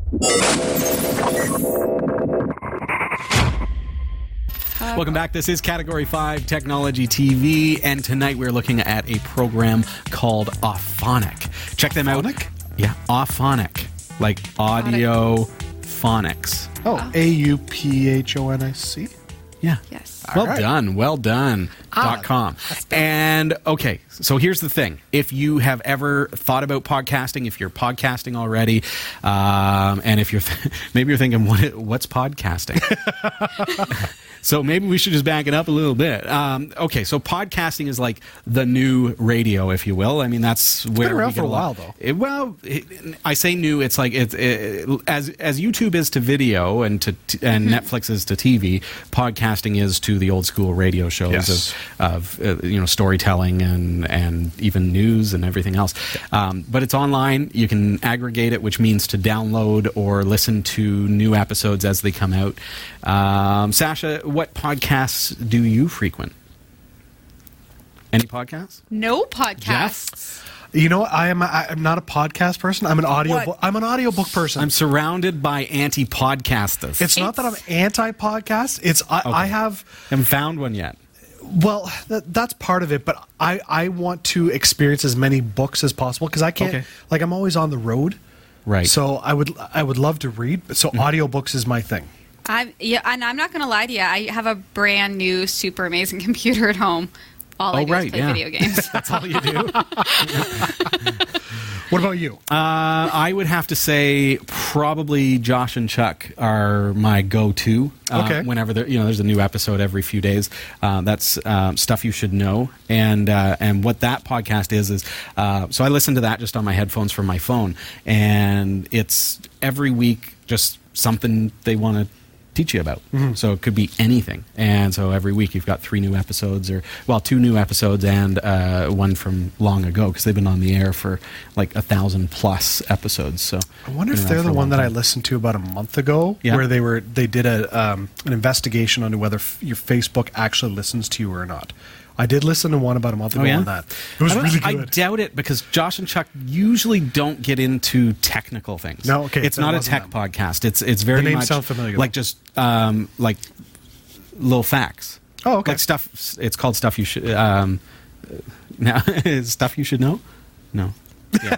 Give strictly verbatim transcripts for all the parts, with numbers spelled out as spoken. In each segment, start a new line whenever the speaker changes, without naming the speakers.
Welcome back. This is Category five Technology T V, and tonight we're looking at a program called Auphonic. Check them
Auphonic?
out. Yeah, Auphonic. Like audio phonics.
Oh,
Oh.
A U P H O N I C?
Yeah.
Yes.
Well
All right.
done. Well done.
Ah,
dot com. And okay, so here's the thing. If you have ever thought about podcasting, if you're podcasting already, um, and if you're th- maybe you're thinking, what what's podcasting? So maybe we should just back it up a little bit. Um, okay, so podcasting is like the new radio, if you will. I mean, that's where
been around
we get
for a
lot-
while, though.
It, well, it, I say new. It's like it's it, as as YouTube is to video and to t- and Netflix is to T V. Podcasting is to the old school radio shows
Yes.
of, of uh, you know storytelling and and even news and everything else. Um, but it's online. You can aggregate it, which means to download or listen to new episodes as they come out. Um, Sasha, what podcasts do you frequent? Any podcasts?
No podcasts.
You know what? I am. I, I'm not a podcast person. I'm an audio.
What?
Bo- I'm an audiobook person.
I'm surrounded by anti-podcasters.
it's not that I'm anti-podcast. It's I, I have.
haven't found one yet.
Well, that, that's part of it. But I I want to experience as many books as possible because I can't.
Okay.
Like I'm always on the road.
Right.
So I would I would love to read. But so audiobooks is my thing.
I'm yeah, and I'm not going to lie to you. I have a brand new, super amazing computer at home. All I
Oh,
do
right,
is play
yeah.
video games.
That's all you do.
What about you?
Uh, I would have to say probably Josh and Chuck are my go-to. Uh,
Okay.
Whenever there, you know, there's a new episode every few days. Uh, that's um, Stuff You Should Know, and uh, and what that podcast is is uh, so I listen to that just on my headphones from my phone, and it's every week just something they want to teach you about. So it could be anything. And so every week you've got three new episodes, or, well, two new episodes and uh, one from long ago, because they've been on the air for like a thousand plus episodes. So
I wonder
been
if
around
they're
for
the
a
one
long
that I
time.
listened to about a month ago,
Yeah.
where they were they did a um, an investigation on whether f- your Facebook actually listens to you or not. I did listen to one about a month ago
Oh, yeah?
on that. It was
I don't-
really
I
good.
doubt it, because Josh and Chuck usually don't get into technical things.
No, okay,
It's
that
not a
wasn't
tech
them.
podcast. It's it's very
The name
much
sounds familiar,
like
though.
just um, like little facts.
Oh, okay.
Like stuff. It's called Stuff You Should. Um, now, Stuff You Should Know. No. Yeah.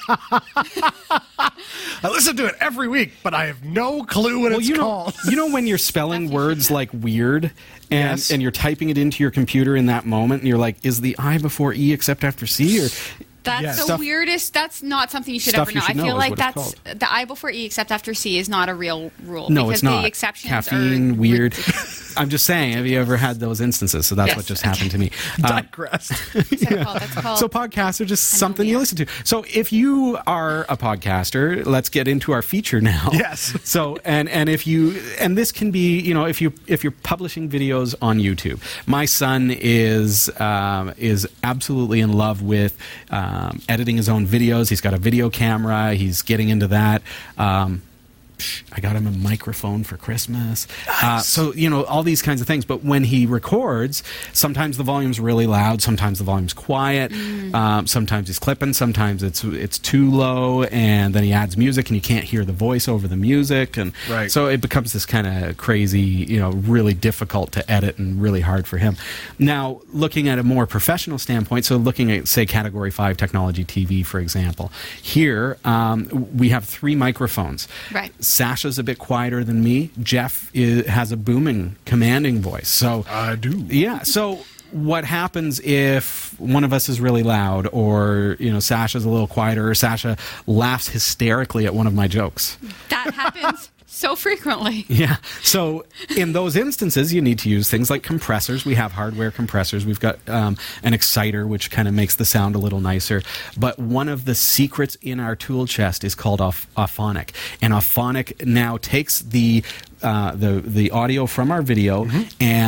I listen to it every week, but I have no clue what it's
you know,
called.
you know when you're spelling words like weird, and
Yes.
and you're typing it into your computer in that moment, and you're like, is the I before E except after C? Or
That's
Yes.
the
Stuff-
weirdest. That's not something you should
Stuff
ever
you
know.
should
I
know
feel
is
like
what it's
that's the I before E except after C is not a real rule.
no,
because
it's not.
The exceptions
Caffeine,
are
weird. I'm just saying. Have you ever had those instances? So that's
Yes.
what just happened to me. Uh,
Digressed.
What's that called? That's called
So podcasts are just something you
yeah.
listen to. So if you are a podcaster, let's get into our feature now.
Yes.
So and and if you and this can be, you know, if you if you're publishing videos on YouTube. My son is um, is absolutely in love with um, editing his own videos. He's got a video camera. He's getting into that. Um, I got him a microphone for Christmas. Uh, so, you know, all these kinds of things. But when he records, sometimes the volume's really loud, sometimes the volume's quiet, um, sometimes he's clipping, sometimes it's it's too low, and then he adds music and you can't hear the voice over the music. And
Right.
so it becomes this kind of crazy, you know, really difficult to edit and really hard for him. Now, looking at a more professional standpoint, so looking at, say, Category five Technology T V, for example, here um, we have three microphones.
Right.
Sasha's a bit quieter than me. Jeff is, has a booming, commanding voice. So
I do.
yeah. So what happens if one of us is really loud, or you know, Sasha's a little quieter, or Sasha laughs hysterically at one of my jokes?
that happens so frequently.
Yeah. So in those instances, you need to use things like compressors. We have hardware compressors. We've got um, an exciter, which kind of makes the sound a little nicer. But one of the secrets in our tool chest is called Auth- Auphonic. And Auphonic now takes the uh, the the audio from our video, and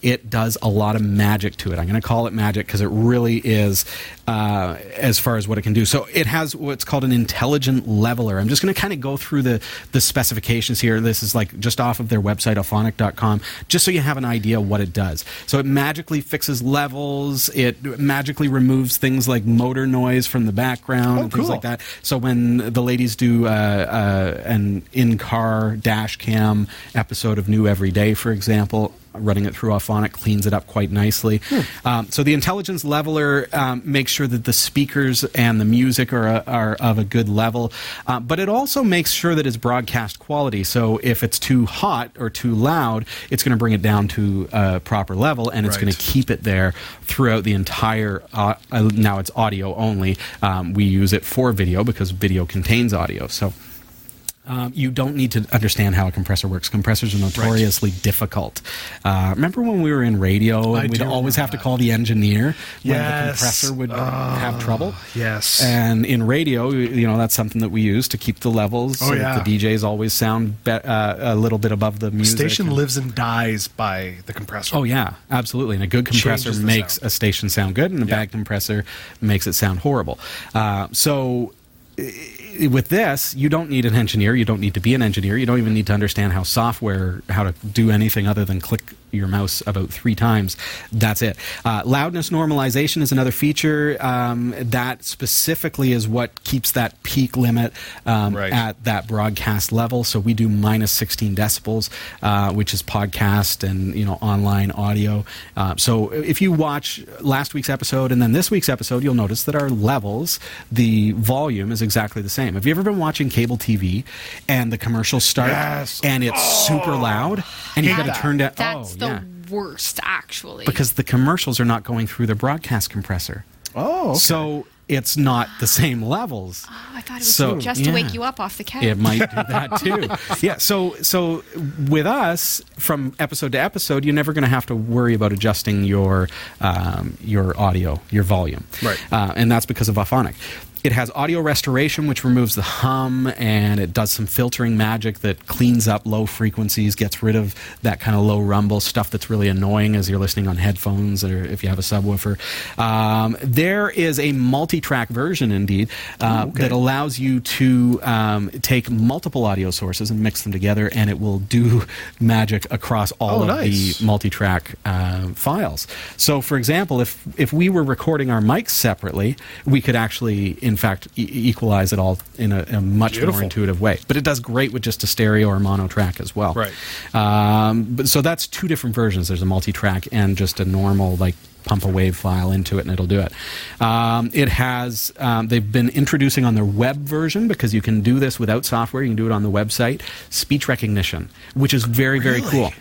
it does a lot of magic to it. I'm going to call it magic because it really is uh, as far as what it can do. So it has what's called an intelligent leveler. I'm just going to kind of go through the, the specifications here. This is like just off of their website, auphonic dot com, just so you have an idea of what it does. So it magically fixes levels. It magically removes things like motor noise from the background
Oh,
and things
cool.
like that. So when the ladies do uh, uh, an in-car dash cam episode of New Every Day, for example, running it through Auphonic cleans it up quite nicely. Hmm. Um, so the intelligence leveler um, makes sure that the speakers and the music are, are of a good level, uh, but it also makes sure that it's broadcast quality. So if it's too hot or too loud, it's going to bring it down to a proper level, and it's
Right.
going to keep it there throughout the entire, uh, uh, now it's audio only. Um, we use it for video because video contains audio. So Um, you don't need to understand how a compressor works. Compressors are notoriously difficult. Uh, remember when we were in radio and
I
we'd
do
always have to
remember
call the engineer when the
Yes.
compressor would have trouble?
Yes.
And in radio, you know, that's something that we use to keep the levels
Oh,
so
yeah.
that the D Js always sound be- uh, a little bit above the music.
Station
and-
lives and dies by the compressor.
Oh, yeah, absolutely. And a good compressor
Changes the
makes
sound.
a station sound good, and a
Yeah.
bad compressor makes it sound horrible. Uh, so i- with this, you don't need an engineer. You don't need to be an engineer. You don't even need to understand how software, how to do anything other than click your mouse about three times. That's it. Uh, loudness normalization is another feature. Um, that specifically is what keeps that peak limit um,
Right.
at that broadcast level. So we do minus sixteen decibels, uh, which is podcast and you know online audio. Uh, so if you watch last week's episode and then this week's episode, you'll notice that our levels, the volume is exactly the same. Have you ever been watching cable T V and the commercials start
Yes.
and it's super loud and you've got to
that.
turn down?
That's
oh,
the
yeah.
worst, actually.
Because the commercials are not going through the broadcast compressor.
Oh, okay.
So it's not the same levels.
oh, I thought it was
So,
just to
yeah.
wake you up off the couch.
It might do that too. Yeah. So so with us, from episode to episode, you're never going to have to worry about adjusting your um, your audio, your volume.
Right.
Uh, and that's because of Auphonic. It has audio restoration, which removes the hum, and it does some filtering magic that cleans up low frequencies, gets rid of that kind of low rumble stuff that's really annoying as you're listening on headphones or if you have a subwoofer. Um, there is a multi-track version, indeed, uh,
Oh, okay.
that allows you to um, take multiple audio sources and mix them together, and it will do magic across all
Oh,
of
nice.
the multi-track uh, files. So, for example, if if we were recording our mics separately, we could actually, in fact, e- equalize it all in a, a much
Beautiful.
more intuitive way. But it does great with just a stereo or mono track as well.
Right.
Um, but so that's two different versions. There's a multi-track and just a normal, like, pump a wave file into it and it'll do it. Um, it has, um, they've been introducing on their web version, because you can do this without software, you can do it on the website, speech recognition, which is very, very
Really?
cool.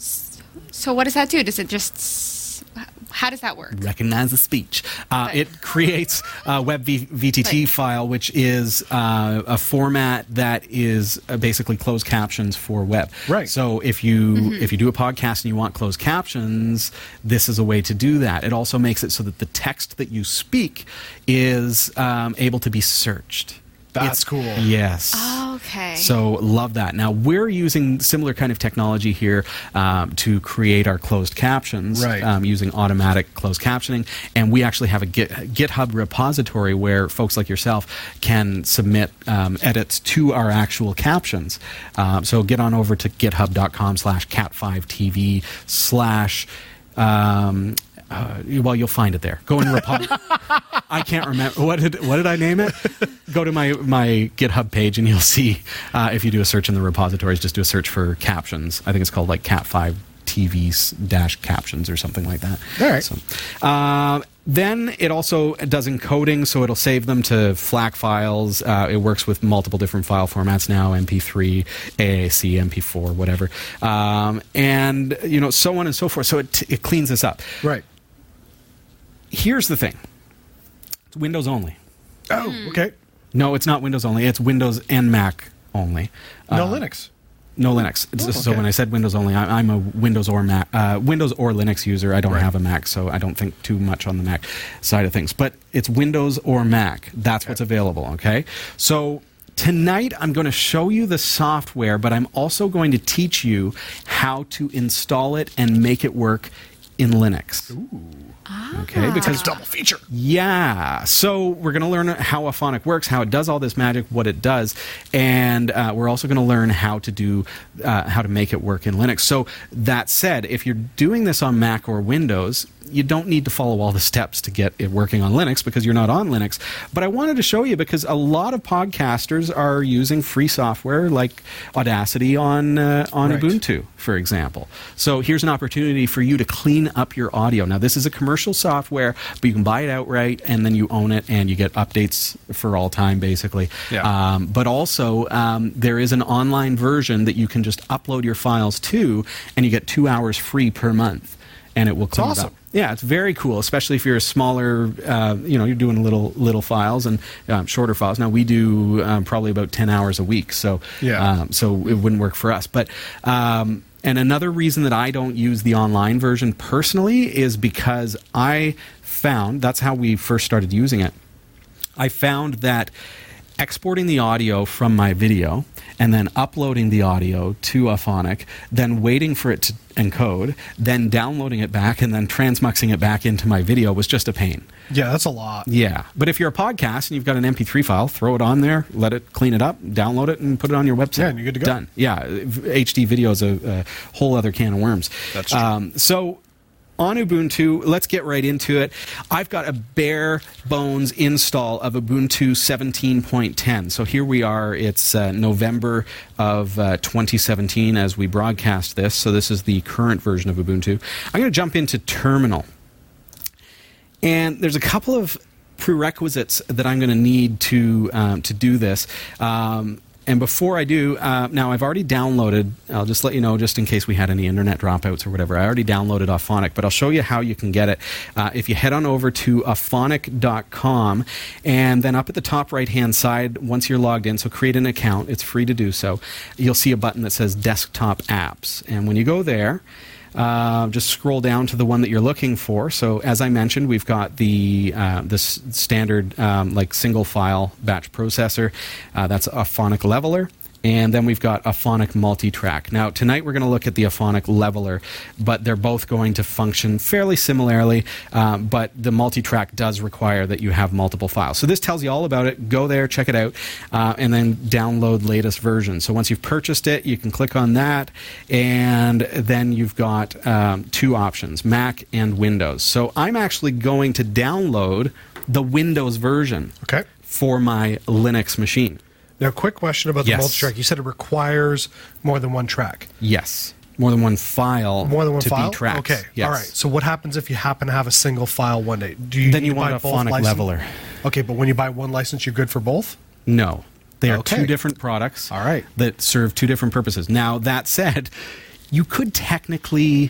So what does that do? Does it just... How does that work?
Recognize the speech. Uh,
Right.
it creates a web v- VTT
Right.
file, which is uh, a format that is uh, basically closed captions for web.
Right.
So if you
Mm-hmm.
if you do a podcast and you want closed captions, this is a way to do that. It also makes it so that the text that you speak is um, able to be searched.
That's cool.
Yes.
Okay.
So love that. Now we're using similar kind of technology here um, to create our closed captions,
Right.
um, using automatic closed captioning, and we actually have a Git, GitHub repository where folks like yourself can submit um, edits to our actual captions. Um, so get on over to github dot com slash cat five T V slash. Um, uh, well, you'll find it there. Go in repo- I can't remember what did what did I name it. Go to my my GitHub page and you'll see uh, if you do a search in the repositories. Just do a search for captions. I think it's called like cat five T V dash captions or something like that.
All right.
So, uh, then it also does encoding, so it'll save them to FLAC files. Uh, it works with multiple different file formats now: M P three, A A C, M P four, whatever, um, and you know, so on and so forth. So it it cleans this up.
Right.
Here's the thing: it's Windows only.
Oh, okay.
No, it's not Windows only. It's Windows and Mac only.
No
Uh,
Linux.
No Linux.
Oh,
So
okay.
when I said Windows only, I, I'm a Windows or Mac, uh, Windows or Linux user. I don't
Right.
have a Mac, so I don't think too much on the Mac side of things. But it's Windows or Mac. That's
Okay.
what's available. Okay. So tonight I'm going to show you the software, but I'm also going to teach you how to install it and make it work in Linux.
Ooh.
Okay, because
double feature.
Yeah. So we're going to learn how Auphonic works, how it does all this magic, what it does, and uh, we're also going to learn how to do uh, how to make it work in Linux. So that said, if you're doing this on Mac or Windows, you don't need to follow all the steps to get it working on Linux because you're not on Linux. But I wanted to show you because a lot of podcasters are using free software like Audacity on uh, on
Right.
Ubuntu, for example. So here's an opportunity for you to clean up your audio. Now, this is a commercial software, but you can buy it outright and then you own it and you get updates for all time, basically.
Yeah.
Um, but also, um, there is an online version that you can just upload your files to, and you get two hours free per month, and it will clean it
awesome.
up. Yeah, it's very cool, especially if you're a smaller, uh, you know, you're doing little little files and um, shorter files. Now, we do um, probably about ten hours a week, so
Yeah.
um, so it wouldn't work for us. But um, and another reason that I don't use the online version personally is because I found, that's how we first started using it, I found that exporting the audio from my video and then uploading the audio to Auphonic, then waiting for it to encode, then downloading it back, and then transmuxing it back into my video was just a pain.
Yeah, that's a lot.
Yeah. But if you're a podcast and you've got an M P three file, throw it on there, let it clean it up, download it, and put it on your website.
Yeah, and you're good to go.
Done. Yeah. H D video is a, a whole other can of worms.
That's true.
Um, so on Ubuntu, let's get right into it. I've got a bare bones install of Ubuntu seventeen point ten. So here we are. It's uh, November of uh, twenty seventeen as we broadcast this. So this is the current version of Ubuntu. I'm going to jump into Terminal. And there's a couple of prerequisites that I'm going to need to um, to do this. Um, and before I do, uh, now I've already downloaded, I'll just let you know just in case we had any internet dropouts or whatever, I already downloaded Auphonic, but I'll show you how you can get it. Uh, if you head on over to auphonic dot com, and then up at the top right-hand side, once you're logged in, so create an account, it's free to do so, you'll see a button that says Desktop Apps. And when you go there, Uh, just scroll down to the one that you're looking for. So as I mentioned, we've got the uh, this standard um, like single file batch processor. Uh, that's Auphonic Leveler. And then we've got Auphonic Multitrack. Now, tonight we're going to look at the Auphonic Leveler, but they're both going to function fairly similarly, um, but the Multitrack does require that you have multiple files. So this tells you all about it. Go there, check it out, uh, and then download latest version. So once you've purchased it, you can click on that, and then you've got um, two options, Mac and Windows. So I'm actually going to download the Windows version
Okay.
for my Linux machine.
Now, quick question about the
Yes.
multi-track. You said it requires more than one track.
Yes. More than one file
More than one
to
file?
be tracked.
Okay.
Yes.
All right. So what happens if you happen to have a single file one day? Do you
Then
need
you
to
want
buy
a
both
Auphonic
license-
Leveler.
Okay, but when you buy one license, you're good for both?
No. They are
Okay.
two different products
All right.
that serve two different purposes. Now, that said, you could technically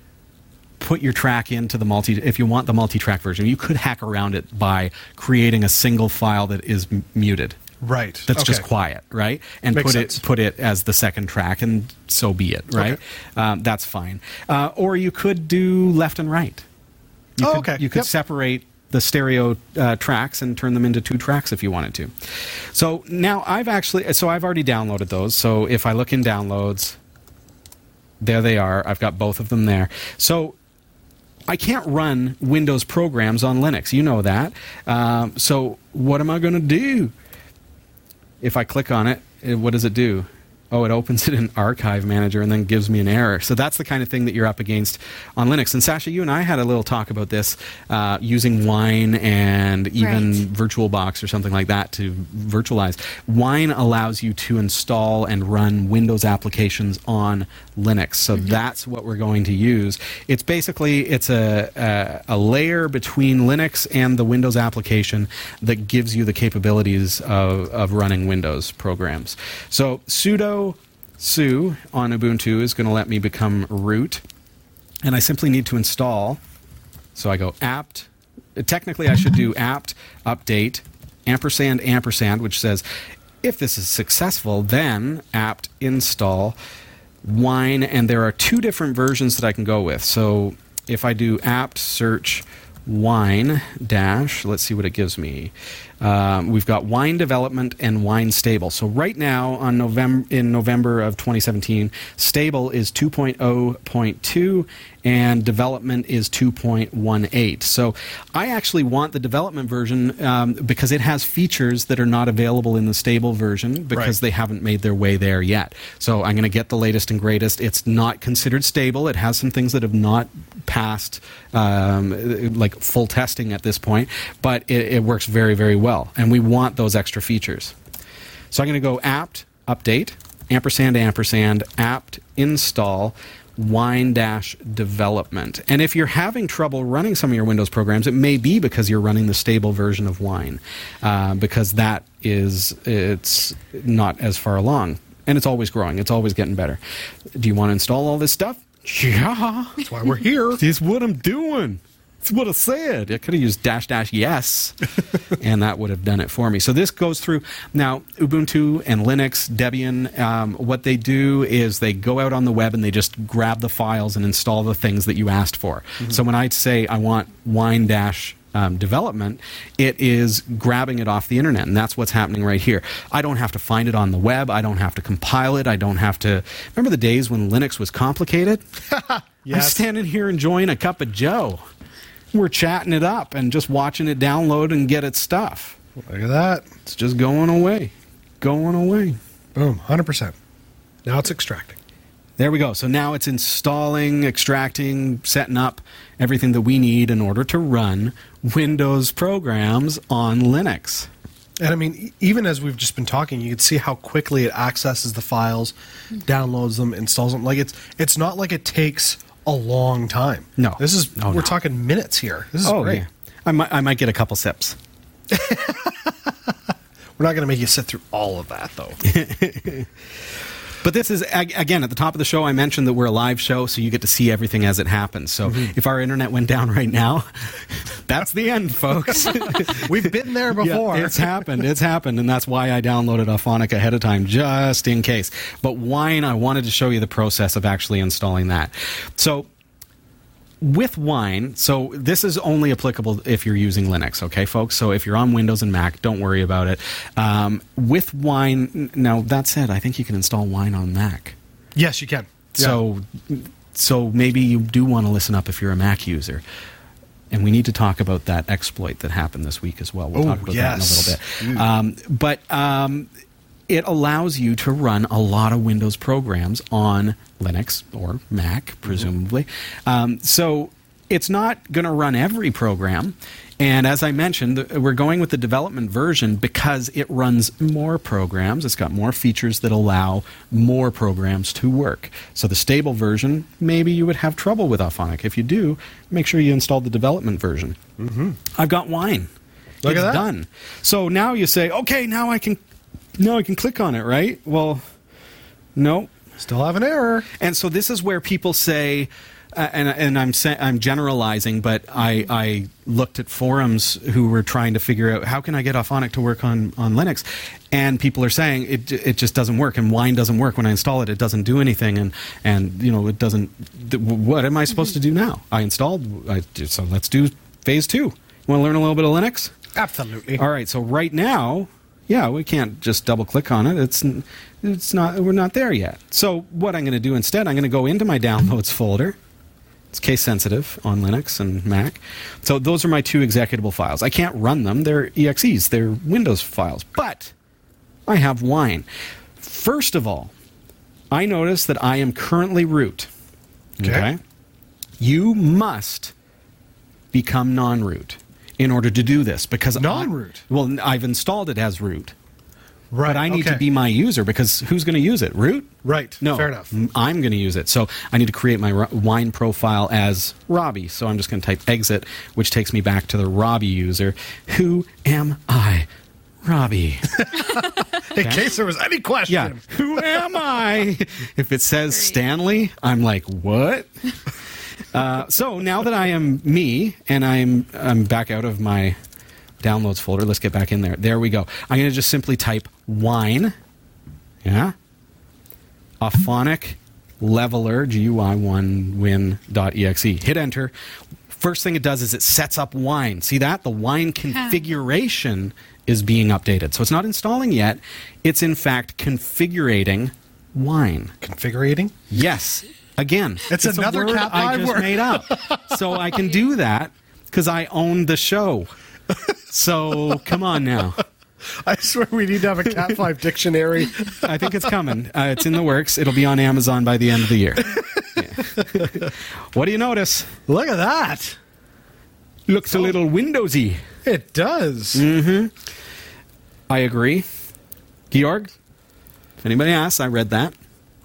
put your track into the multi, if you want the multi-track version, you could hack around it by creating a single file that is m- muted.
Right.
That's
Okay.
just quiet, right? And
Makes
put
sense.
it put it as the second track, and so be it, right?
Okay.
Um, that's fine. Uh, or you could do left and right. You
Oh,
could,
okay.
You could
Yep.
separate the stereo uh, tracks and turn them into two tracks if you wanted to. So now I've actually, so I've already downloaded those. So if I look in downloads, there they are. I've got both of them there. So I can't run Windows programs on Linux. You know that. Um, so what am I going to do? If I click on it, it, what does it do? Oh, it opens it in Archive Manager and then gives me an error. So that's the kind of thing that you're up against on Linux. And Sasha, you and I had a little talk about this uh, using Wine and even
Right.
VirtualBox or something like that to virtualize. Wine allows you to install and run Windows applications on Linux. So that's what we're going to use. It's basically it's a, a a layer between Linux and the Windows application that gives you the capabilities of, of running Windows programs. So sudo su on Ubuntu is going to let me become root, and I simply need to install. So I go apt. Technically, I should do apt update ampersand ampersand, which says if this is successful, then apt install Wine, and there are two different versions that I can go with. So if I do apt search Wine dash, let's see what it gives me. Um, we've got Wine Development and Wine Stable. So right now, on November in November of twenty seventeen, Stable is two point oh point two and Development is two point one eight. So I actually want the Development version um, because it has features that are not available in the Stable version because
Right.
they haven't made their way there yet. So I'm going to get the latest and greatest. It's not considered stable. It has some things that have not passed um, like full testing at this point, but it, it works very, very well. And we want those extra features. So I'm going to go apt update, ampersand, ampersand, apt install, wine dash development. And if you're having trouble running some of your Windows programs, it may be because you're running the stable version of Wine, uh, because that is, it's not as far along. And it's always growing. It's always getting better. Do you want to install all this stuff? Yeah.
That's why we're here.
That's what I'm doing. That's what I said. I could have used dash dash yes, and that would have done it for me. So this goes through. Now, Ubuntu and Linux, Debian, um, what they do is they go out on the web and they just grab the files and install the things that you asked for. Mm-hmm. So when I say I want wine dash Um, development, it is grabbing it off the internet, and that's what's happening right here. I don't have to find it on the web. I don't have to compile it. I don't have to... Remember the days when Linux was complicated?
Yes.
I'm standing here enjoying a cup of Joe. We're chatting it up and just watching it download and get its stuff.
Look at that.
It's just going away. Going away.
Boom. one hundred percent. Now it's extracting.
There we go. So now it's installing, extracting, setting up everything that we need in order to run Windows programs on Linux.
And I mean, e- even as we've just been talking, you can see how quickly it accesses the files, downloads them, installs them. Like it's it's not like it takes a long time.
No.
This is
Oh,
we're
no.
talking minutes here. This is
Oh,
great.
yeah. I might, I might get a couple sips.
We're not going to make you sit through all of that, though.
But this is, ag- again, at the top of the show, I mentioned that we're a live show, so you get to see everything as it happens. So
Mm-hmm.
if our internet went down right now, that's the end, folks.
We've been there before.
Yeah, it's happened. It's happened, and that's why I downloaded Auphonic ahead of time, just in case. But Wine, I wanted to show you the process of actually installing that. So with Wine, so this is only applicable if you're using Linux, okay, folks? So if you're on Windows and Mac, don't worry about it. Um, with Wine, now that said, I think you can install Wine on Mac.
Yes, you can.
So, so maybe you do want to listen up if you're a Mac user. And we need to talk about that exploit that happened this week as well. We'll
Oh,
talk about
yes.
that in a little bit. Um, but um, it allows you to run a lot of Windows programs on Linux or Mac, presumably. Mm-hmm. Um, so it's not going to run every program. And as I mentioned, we're going with the development version because it runs more programs. It's got more features that allow more programs to work. So the stable version, maybe you would have trouble with Auphonic. If you do, make sure you install the development version. Mm-hmm. I've got Wine.
Look
it's
at that.
done. So now you say, okay, now I can, now I can click on it, right? Well, no.
Still have an error.
And so this is where people say, uh, and, and I'm sa- I'm generalizing, but I, I looked at forums who were trying to figure out how can I get Auphonic to work on, on Linux, and people are saying it it just doesn't work, and Wine doesn't work when I install it. It doesn't do anything, and and you know it doesn't. Th- what am I supposed to do now? I installed, I, so let's do phase two. You want to learn a little bit of Linux?
Absolutely.
All right. So right now, yeah, we can't just double click on it. It's it's not. We're not there yet. So what I'm going to do instead, I'm going to go into my downloads folder. It's case sensitive on Linux and Mac. So those are my two executable files. I can't run them. They're E X Es. They're Windows files. But I have Wine. First of all, I notice that I am currently root.
Okay.
You must become non-root in order to do this because I-
Non-root?
well, I've installed it as root.
Right.
But I need
okay.
to be my user because who's going to use it? Root?
Right.
No.
Fair enough.
m- I'm going to use it. So I need to create my Ro- Wine profile as Robbie. So I'm just going to type exit, which takes me back to the Robbie user. Who am I? Robbie.
In case there was any question.
Yeah. Who am I? If it says Stanley, I'm like, what? Uh, so now that I am me and I'm I'm back out of my downloads folder, let's get back in there. There we go. I'm going to just simply type Wine. Yeah. Auphonic leveler G U I one win dot E X E. Hit enter. first thing it does is it sets up Wine. See that? The Wine configuration is being updated. So it's not installing yet. It's in fact configurating Wine.
Configurating?
Yes. Again,
It's another
a word
Cat
I
five
just
word.
made up. So I can do that because I own the show. So come on now.
I swear we need to have a Cat five dictionary.
I think it's coming. Uh, it's in the works. It'll be on Amazon by the end of the year. Yeah. What do you notice?
Look at that.
Looks a little Windowsy.
It does.
I agree. Georg, if anybody asks, I read that.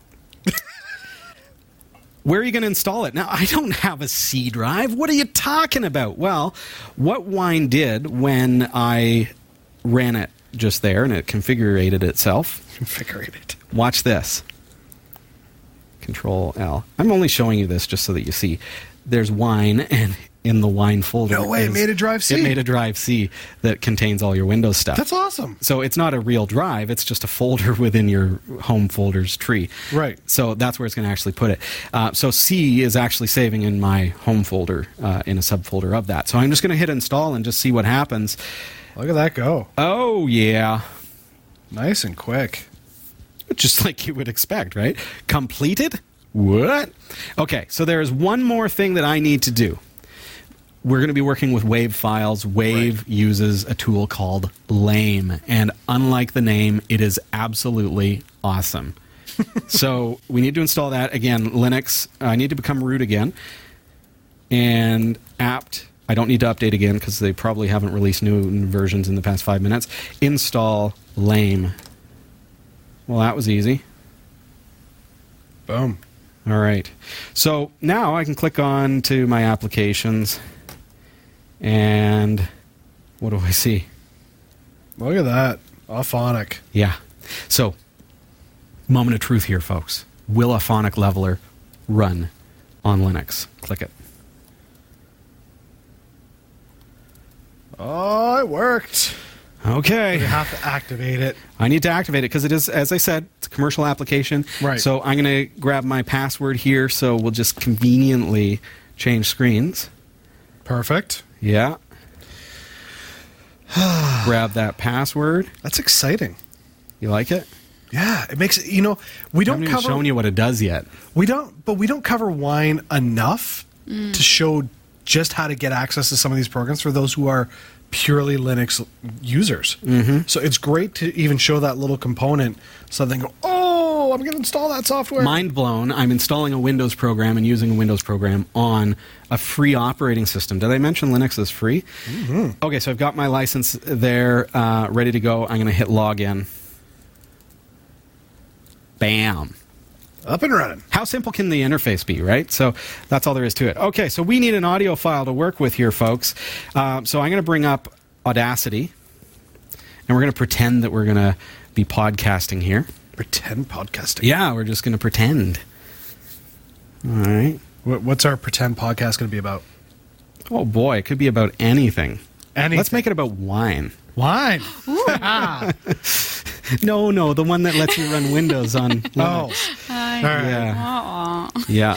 Where are you going to install it? Now, I don't have a C drive. What are you talking about? Well, what Wine did when I ran it just there and it configured itself.
Configurated.
Watch this. Control L. I'm only showing you this just so that you see. There's Wine, and in the Wine folder...
No way, it
is-
made a drive C.
It made a drive C that contains all your Windows stuff.
That's awesome.
So it's not a real drive. It's just a folder within your home folders tree.
Right.
So that's where it's going to actually put it. Uh, so C is actually saving in my home folder uh, in a subfolder of that. So I'm just going to hit install and just see what happens.
Look at that go.
Oh, yeah.
Nice and quick.
Just like you would expect, right? Completed? What? Okay, so there is one more thing that I need to do. We're going to be working with WAV files. WAV
Right.
uses a tool called Lame, and unlike the name, it is absolutely awesome. So we need to install that. Again, Linux, I need to become root again. And apt, I don't need to update again because they probably haven't released new versions in the past five minutes. Install Lame. Well, that was easy.
Boom.
All right. So now I can click on to my applications. And what do I see?
Look at that. Auphonic.
Yeah. So, moment of truth here, folks. Will a phonic leveler run on Linux? Click it.
Oh, it worked.
Okay.
You have to activate it.
I need to activate it because it is, as I said, it's a commercial application.
Right.
So I'm going to grab my password here, so we'll just conveniently change screens.
Perfect.
Yeah. Grab that password.
That's exciting.
You like it?
Yeah, it makes it, you know, we
I
don't
haven't even
cover
shown you what it does yet.
we don't but we don't cover Wine enough to show just how to get access to some of these programs for those who are purely Linux users. Mm-hmm. So it's great to even show that little component so they go, "Oh, I'm going to install that software."
Mind blown. I'm installing a Windows program and using a Windows program on a free operating system. Did I mention Linux is free? Mm-hmm. Okay, so I've got my license there uh, ready to go. I'm going to hit login. Bam.
Up and running.
How simple can the interface be, right? So that's all there is to it. Okay, so we need an audio file to work with here, folks. Um, so I'm going to bring up Audacity, and we're going to pretend that we're going to be podcasting here.
Pretend podcasting.
Yeah, we're just going to pretend. All right.
What- What's our pretend podcast going to be about?
Oh, boy, it could be about anything.
Anything.
Let's make it about wine.
Wine.
No, no, the one that lets you run Windows on
Oh.
Linux.
Hi.
All right.
Yeah.
Aw.
Yeah.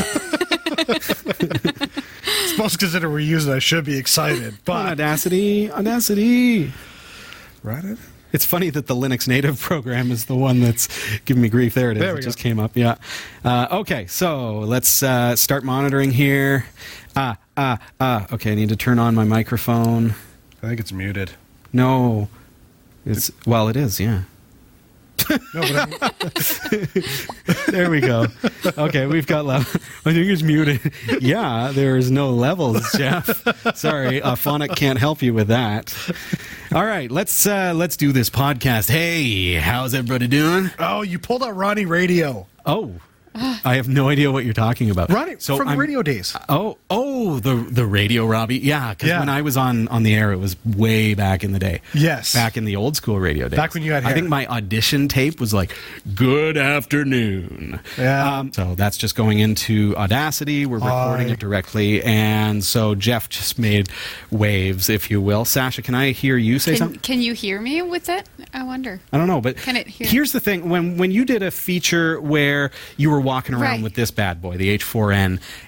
yeah.
I suppose consider we're using it, I should be excited.
Come on,
But
Audacity. Audacity.
right it?
It's funny that the Linux native program is the one that's giving me grief. There it is.
There we
it
go.
just came up. Yeah. Uh, okay, so let's uh, start monitoring here. Ah, ah, ah. Okay, I need to turn on my microphone.
I think it's muted.
No. It's well, it is, yeah.
No, but I-
There we go. Okay, we've got level. I think it's muted. Yeah, there's no levels, Jeff. Sorry, uh, Phonic can't help you with that. All right, let's uh, let's do this podcast. Hey, how's everybody doing?
oh, you pulled out Ronnie Radio.
Oh, I have no idea what you're talking about.
Ronnie
So
from the
I'm-
radio days.
Oh, oh, the the radio, Robbie. Yeah, because
Yeah.
when I was on on the air, it was way back in the day.
Yes.
back in the old school radio days.
Back when you had
I
hair.
think my audition tape was like, "Good afternoon."
Yeah.
Um, so that's just going into Audacity. We're recording
Hi.
it directly, and so Jeff just made waves, if you will. Sasha, can I hear you say
Can,
something?
can you hear me with it? I wonder.
I don't know, but
Can it hear-
here's the thing: when when you did a feature where you were walking around
Right.
with this bad boy, the H four N,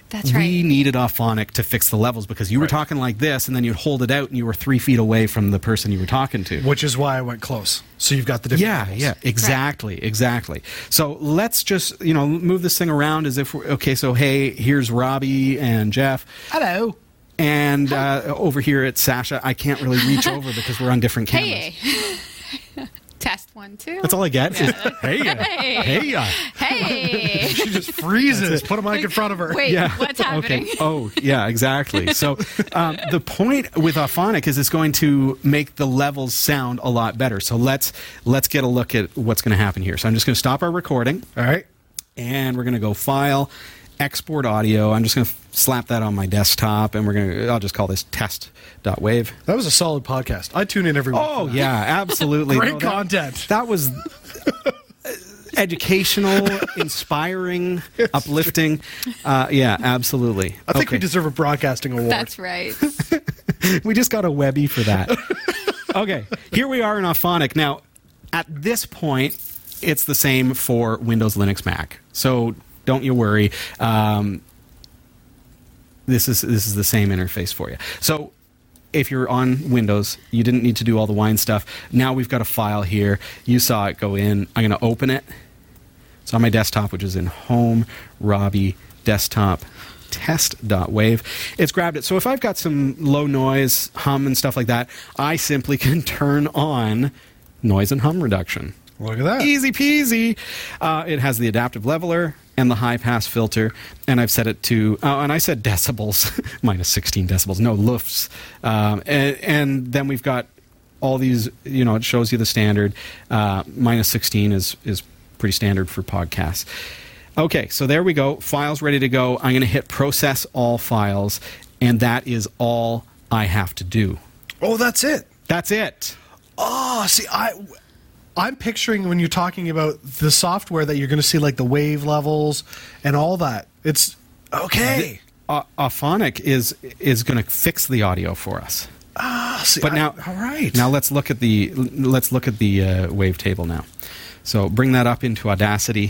That's
we
right.
needed Auphonic to fix the levels because you were
Right.
talking like this, and then you'd hold it out, and you were three feet away from the person you were talking to.
Which is why I went close. So you've got the different
Yeah,
levels.
yeah, exactly, exactly. So let's just, you know, move this thing around as if we're, okay, so hey, here's Robbie and Jeff.
Hello.
And uh, over here at Sasha, I can't really reach over because we're on different cameras.
Hey. Test one, two.
That's all I get. is, hey, uh,
Hey.
hey, uh.
Hey.
She just freezes. Put a mic in front of her.
Wait,
Yeah.
what's happening?
Okay. Oh, yeah, exactly. So um, the point with Auphonic is it's going to make the levels sound a lot better. So let's let's get a look at what's going to happen here. So I'm just going to stop our recording,
All right.
and we're going to go File, Export Audio. I'm just going to slap that on my desktop, and we're going to. I'll just call this test.wave.
That was a solid podcast. I tune in every week.
Oh
for that.
yeah, absolutely.
Great
No, that-
content.
That was educational, inspiring, uplifting. Uh, yeah, absolutely.
I think
Okay.
we deserve a broadcasting award.
That's right.
We just got a Webby for that. Okay, here we are in Auphonic. Now, at this point, it's the same for Windows, Linux, Mac. So don't you worry. Um, this is this is the same interface for you. So if you're on Windows, you didn't need to do all the wine stuff. Now we've got a file here. You saw it go in. I'm going to open it. It's on my desktop, which is in Home, Robbie, Desktop, test.wave. It's grabbed it. So if I've got some low noise, hum, and stuff like that, I simply can turn on noise and hum reduction.
Look at that.
Easy peasy. Uh, it has the adaptive leveler and the high pass filter, and I've set it to, oh, and I said decibels, minus sixteen decibels, no lufts. Um, and, and then we've got all these, you know, it shows you the standard. Uh, minus sixteen is, is pretty standard for podcasts. Okay, so there we go. Files ready to go. I'm going to hit process all files, and that is all I have to do.
Oh, that's it.
That's it.
Oh, see, I, I'm picturing when you're talking about the software that you're going to see like the wave levels and all that. It's okay.
Uh, Auphonic is is going to fix the audio for us.
Ah, see,
But
I-
now,
all right.
Now let's look at the let's look at the uh, wave table now. So bring that up into Audacity.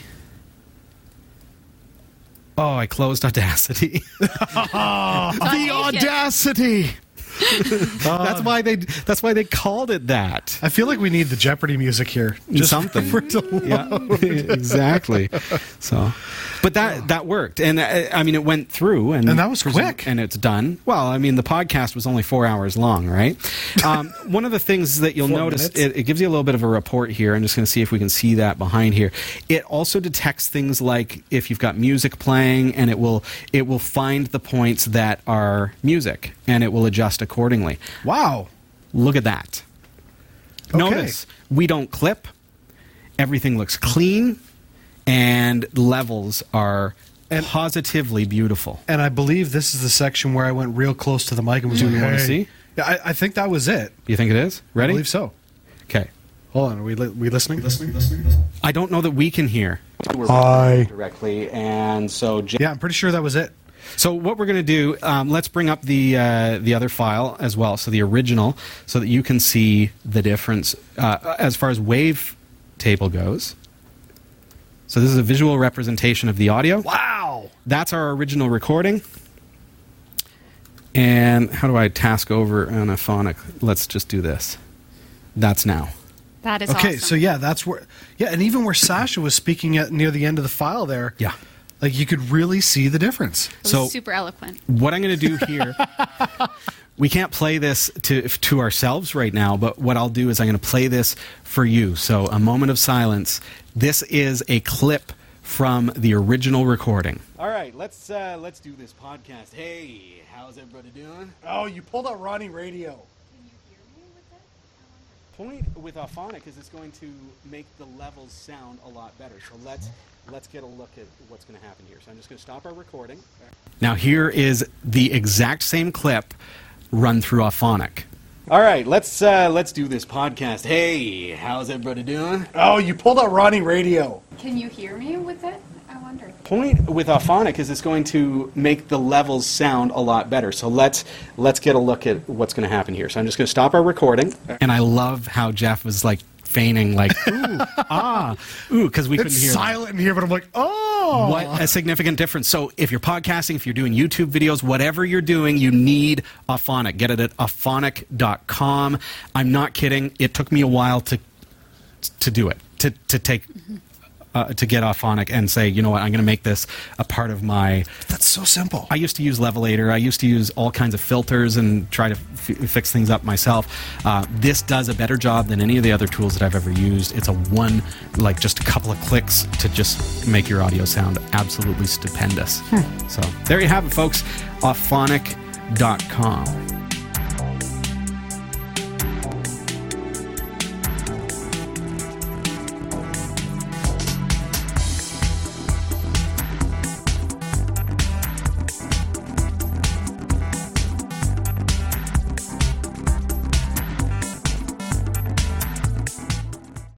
Oh, I closed Audacity. the
Audacious.
Audacity. that's why they that's why they called it that.
I feel like we need the Jeopardy music here. Just
Something.
for it to load.
Yeah, exactly. So, but that that worked, and uh, I mean, it went through, and
And that was
presum-
quick.
and it's done. Well, I mean, the podcast was only four hours long, right? Um, one of the things that you'll
Four
notice,
minutes.
it, it gives you a little bit of a report here. I'm just going to see if we can see that behind here. It also detects things like if you've got music playing, and it will it will find the points that are music, and it will adjust accordingly.
Wow.
Look at that.
Okay.
Notice we don't clip. Everything looks clean, and levels are
And-
positively beautiful.
And I believe this is the section where I went real close to the mic and was
Do
doing
you wanna
hey.
see?
Yeah, I, I think that was it.
You think it is? Ready?
I believe so.
Okay.
Hold on. Are we, li- we listening? Listening? Listening?
I don't know that we can hear
Hi.
directly, and so J-
Yeah, I'm pretty sure that was it.
so what we're going to do, um, let's bring up the uh, the other file as well, so the original, so that you can see the difference uh, as far as wave table goes. So this is a visual representation of the audio.
Wow.
That's our original recording. And how do I task over on a phonic? Let's just do this. That's now.
That is
Okay,
awesome.
so yeah, that's where, yeah, and even where Sasha was speaking at near the end of the file there,
Yeah.
like you could really see the difference.
It was
so-
super eloquent.
What I'm going to do here, we can't play this to to ourselves right now, but what I'll do is I'm going to play this for you. So a moment of silence. This is a clip from the original recording. All right, let's uh, let's do this podcast. Hey, how's everybody doing?
Oh, you pulled out Ronnie Radio.
Point with Auphonic is it's going to make the levels sound a lot better. So let's let's get a look at what's going to happen here. So I'm just going to stop our recording. Now here is the exact same clip run through Auphonic. All right, let's uh, let's do this podcast. Hey, how's everybody doing?
Oh, you pulled out Ronnie Radio.
Can you hear me with it? I wonder.
Point with Auphonic is it's going to make the levels sound a lot better. So let's let's get a look at what's going to happen here. So I'm just going to stop our recording. And I love how Jeff was like feigning like, ooh, ah, ooh, because we couldn't
It's
hear them.
silent in here, but I'm like, oh.
What a significant difference. So if you're podcasting, if you're doing YouTube videos, whatever you're doing, you need Auphonic. Get it at auphonic dot com. I'm not kidding. It took me a while to to do it, to, to take... Uh, to get Auphonic and say, you know what, I'm going to make this a part of my...
That's so simple.
I used to use Levelator. I used to use all kinds of filters and try to f- fix things up myself. Uh, this does a better job than any of the other tools that I've ever used. It's a one, like just a couple of clicks to just make your audio sound absolutely stupendous. Hmm. So there you have it, folks. auphonic dot com.